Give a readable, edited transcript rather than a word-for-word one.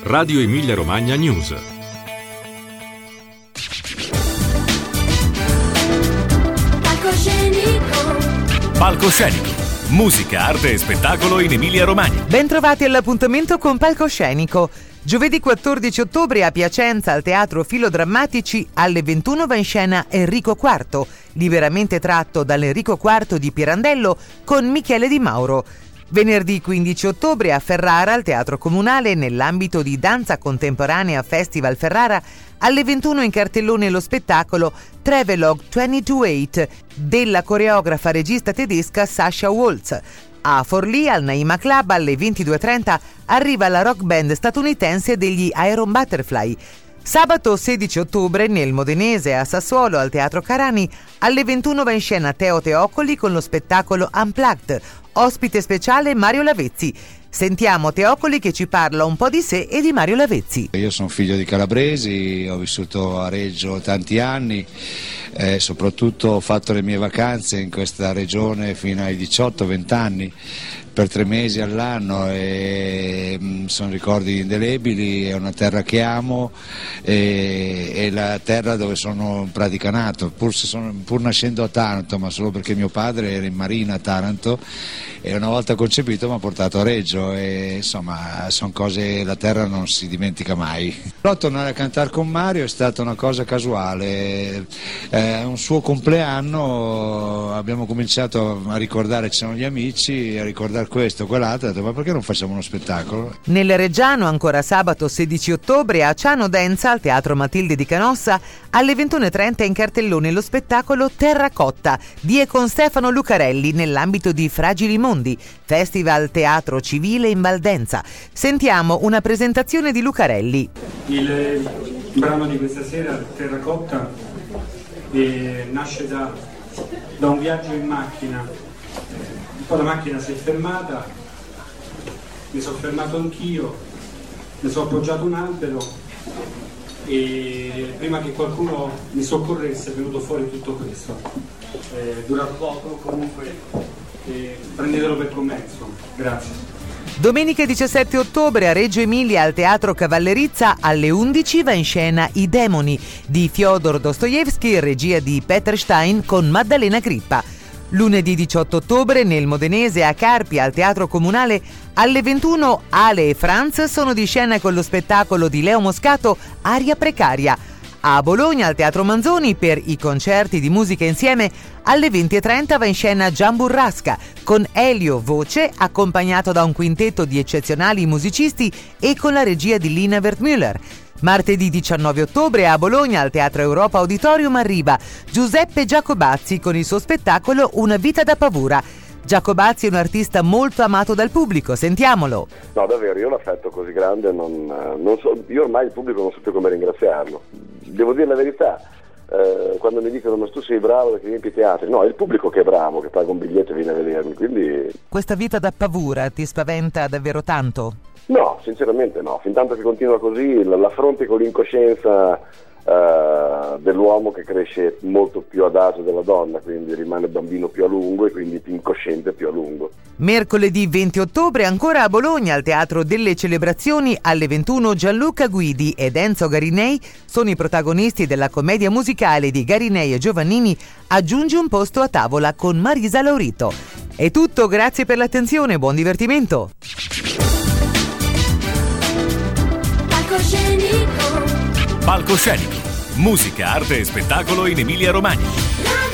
Radio Emilia Romagna News. Palcoscenico. Musica, arte e spettacolo in Emilia Romagna. Bentrovati all'appuntamento con Palcoscenico. Giovedì 14 ottobre a Piacenza al Teatro Filodrammatici alle 21 va in scena Enrico IV, liberamente tratto dall'Enrico IV di Pirandello con Michele Di Mauro. Venerdì 15 ottobre a Ferrara al Teatro Comunale nell'ambito di Danza Contemporanea Festival Ferrara alle 21 in cartellone lo spettacolo Travelogue 228 della coreografa regista tedesca Sascha Waltz. A Forlì al Naima Club alle 22:30 arriva la rock band statunitense degli Iron Butterfly. Sabato 16 ottobre nel Modenese a Sassuolo al Teatro Carani alle 21 va in scena Teo Teoccoli con lo spettacolo Unplugged. Ospite speciale Mario Lavezzi. Sentiamo Teoccoli che ci parla un po' di sé e di Mario Lavezzi. Io sono figlio di calabresi, ho vissuto a Reggio tanti anni, soprattutto ho fatto le mie vacanze in questa regione fino ai 18-20 anni per 3 mesi all'anno e sono ricordi indelebili, è una terra che amo e la terra dove sono in pratica nato, pur nascendo a Taranto, ma solo perché mio padre era in marina a Taranto e una volta concepito mi ha portato a Reggio e insomma sono cose, la terra non si dimentica mai. Però tornare a cantare con Mario è stata una cosa casuale, un suo compleanno abbiamo cominciato a ricordare, ci sono gli amici, a ricordare questo, quell'altro, ho detto ma perché non facciamo uno spettacolo? Nel Reggiano ancora sabato 16 ottobre a Ciano Denza al Teatro Matilde di Canossa alle 21:30 in cartellone lo spettacolo Terracotta di e con Stefano Lucarelli nell'ambito di Fragili Mondi, Festival Teatro Civile in Valdenza. Sentiamo una presentazione di Lucarelli. Il brano di questa sera, Terracotta, nasce da un viaggio in macchina. Poi la macchina si è fermata, mi sono fermato anch'io, mi sono appoggiato a un albero e prima che qualcuno mi soccorresse è venuto fuori tutto questo. Dura poco, comunque prendetelo per commesso. Grazie. Domenica 17 ottobre a Reggio Emilia al Teatro Cavallerizza alle 11 va in scena I Demoni di Fyodor Dostoevskij, regia di Peter Stein con Maddalena Crippa. Lunedì 18 ottobre nel Modenese a Carpi al Teatro Comunale alle 21 Ale e Franz sono di scena con lo spettacolo di Leo Moscato Aria Precaria. A Bologna al Teatro Manzoni per i concerti di musica insieme alle 20:30 va in scena Gian Burrasca con Elio voce accompagnato da un quintetto di eccezionali musicisti e con la regia di Lina Wertmüller. Martedì 19 ottobre a Bologna al Teatro Europa Auditorium arriva Giuseppe Giacobazzi con il suo spettacolo Una vita da paura. Giacobazzi è un artista molto amato dal pubblico, sentiamolo. No, davvero, io l'affetto così grande, non so, io ormai il pubblico non so più come ringraziarlo. Devo dire la verità, quando mi dicono ma tu sei bravo perché riempi i teatri, no, è il pubblico che è bravo, che paga un biglietto e viene a vedermi, quindi... Questa vita da paura ti spaventa davvero tanto? No, sinceramente no, fin tanto che continua così l'affronti con l'incoscienza dell'uomo che cresce molto più adagio della donna, quindi rimane bambino più a lungo e quindi più incosciente più a lungo. Mercoledì 20 ottobre ancora a Bologna al Teatro delle Celebrazioni alle 21 Gianluca Guidi ed Enzo Garinei sono i protagonisti della commedia musicale di Garinei e Giovannini Aggiungi un posto a tavola con Marisa Laurito. È tutto, grazie per l'attenzione, buon divertimento. Palcoscenico. Musica, arte e spettacolo in Emilia Romagna.